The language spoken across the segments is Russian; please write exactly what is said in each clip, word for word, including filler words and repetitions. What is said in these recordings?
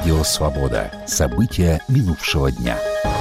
Радио «Свобода». События минувшего дня.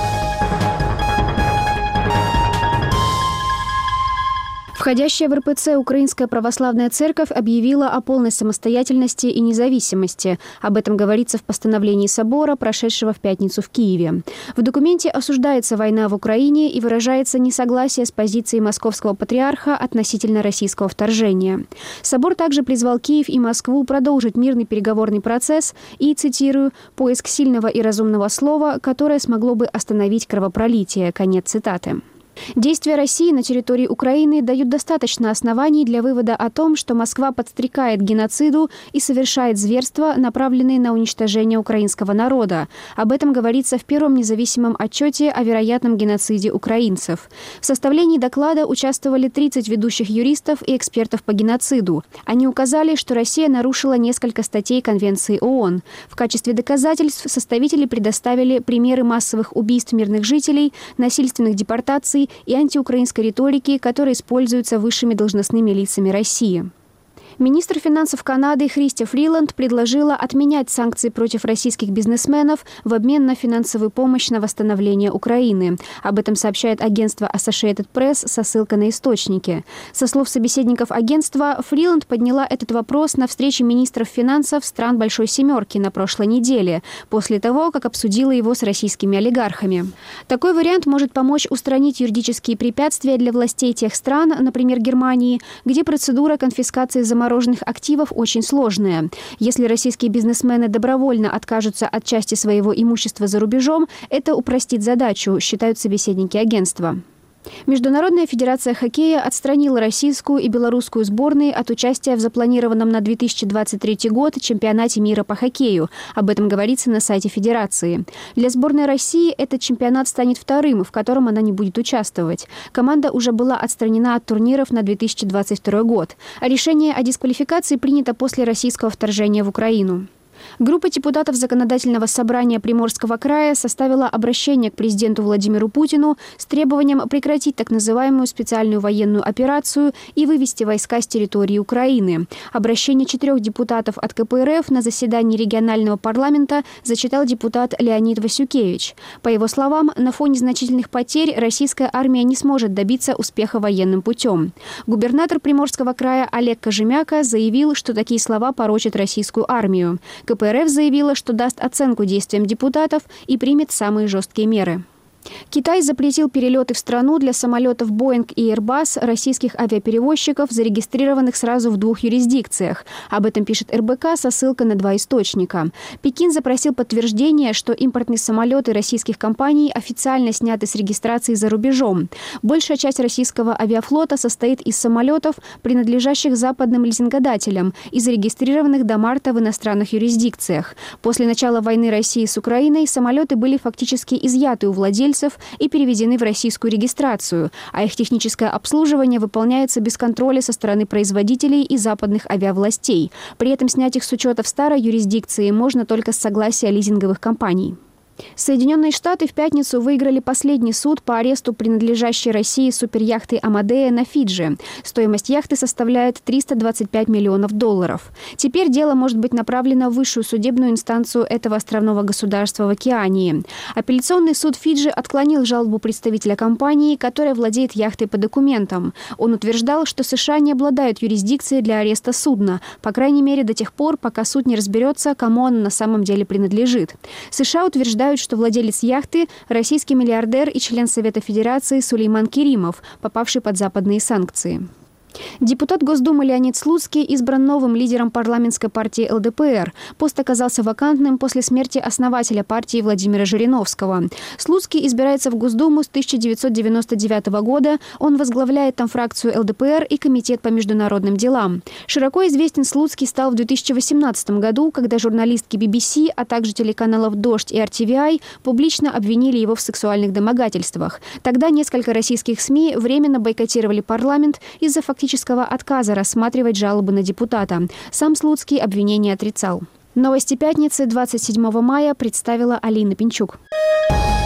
Входящая в эр пэ цэ Украинская Православная Церковь объявила о полной самостоятельности и независимости. Об этом говорится в постановлении собора, прошедшего в пятницу в Киеве. В документе осуждается война в Украине и выражается несогласие с позицией Московского патриарха относительно российского вторжения. Собор также призвал Киев и Москву продолжить мирный переговорный процесс и, цитирую, «поиск сильного и разумного слова, которое смогло бы остановить кровопролитие». Конец цитаты. Действия России на территории Украины дают достаточно оснований для вывода о том, что Москва подстрекает к геноциду и совершает зверства, направленные на уничтожение украинского народа. Об этом говорится в первом независимом отчете о вероятном геноциде украинцев. В составлении доклада участвовали тридцать ведущих юристов и экспертов по геноциду. Они указали, что Россия нарушила несколько статей Конвенции ООН. В качестве доказательств составители предоставили примеры массовых убийств мирных жителей, насильственных депортаций и антиукраинской риторики, которая используется высшими должностными лицами России. Министр финансов Канады Христя Фриланд предложила отменять санкции против российских бизнесменов в обмен на финансовую помощь на восстановление Украины. Об этом сообщает агентство Associated Press со ссылкой на источники. Со слов собеседников агентства, Фриланд подняла этот вопрос на встрече министров финансов стран Большой Семерки на прошлой неделе, после того, как обсудила его с российскими олигархами. Такой вариант может помочь устранить юридические препятствия для властей тех стран, например, Германии, где процедура конфискации замороженных замороженных активов очень сложная. Если российские бизнесмены добровольно откажутся от части своего имущества за рубежом, это упростит задачу, считают собеседники агентства. Международная федерация хоккея отстранила российскую и белорусскую сборные от участия в запланированном на две тысячи двадцать третий год чемпионате мира по хоккею. Об этом говорится на сайте федерации. Для сборной России этот чемпионат станет вторым, в котором она не будет участвовать. Команда уже была отстранена от турниров на две тысячи двадцать второй год. А решение о дисквалификации принято после российского вторжения в Украину. Группа депутатов Законодательного собрания Приморского края составила обращение к президенту Владимиру Путину с требованием прекратить так называемую специальную военную операцию и вывести войска с территории Украины. Обращение четырех депутатов от ка пэ эр эф на заседании регионального парламента зачитал депутат Леонид Васюкевич. По его словам, на фоне значительных потерь российская армия не сможет добиться успеха военным путем. Губернатор Приморского края Олег Кожемяка заявил, что такие слова порочат российскую армию. ка пэ эр эф заявила, что даст оценку действиям депутатов и примет самые жесткие меры. Китай запретил перелеты в страну для самолетов Boeing и Airbus российских авиаперевозчиков, зарегистрированных сразу в двух юрисдикциях. Об этом пишет эр бэ ка со ссылкой на два источника. Пекин запросил подтверждение, что импортные самолеты российских компаний официально сняты с регистрации за рубежом. Большая часть российского авиафлота состоит из самолетов, принадлежащих западным лизингодателям и зарегистрированных до марта в иностранных юрисдикциях. После начала войны России с Украиной самолеты были фактически изъяты у владельцев и переведены в российскую регистрацию, а их техническое обслуживание выполняется без контроля со стороны производителей и западных авиавластей. При этом снять их с учета в старой юрисдикции можно только с согласия лизинговых компаний. Соединенные Штаты в пятницу выиграли последний суд по аресту принадлежащей России суперяхты «Амадея» на Фиджи. Стоимость яхты составляет триста двадцать пять миллионов долларов. Теперь дело может быть направлено в высшую судебную инстанцию этого островного государства в Океании. Апелляционный суд Фиджи отклонил жалобу представителя компании, которая владеет яхтой по документам. Он утверждал, что США не обладают юрисдикцией для ареста судна, по крайней мере до тех пор, пока суд не разберется, кому оно на самом деле принадлежит. США утверждают, что владелец яхты – российский миллиардер и член Совета Федерации Сулейман Керимов, попавший под западные санкции. Депутат Госдумы Леонид Слуцкий избран новым лидером парламентской партии эл дэ пэ эр. Пост оказался вакантным после смерти основателя партии Владимира Жириновского. Слуцкий избирается в Госдуму с тысяча девятьсот девяносто девятого года. Он возглавляет там фракцию эл дэ пэ эр и комитет по международным делам. Широко известен Слуцкий стал в две тысячи восемнадцатом году, когда журналистки би би си, а также телеканалов «Дождь» и эр ти ви ай публично обвинили его в сексуальных домогательствах. Тогда несколько российских СМИ временно бойкотировали парламент из-за фактического отказа рассматривать жалобы на депутата. Сам Слуцкий обвинения отрицал. Новости пятницы двадцать седьмого мая представила Алина Пинчук.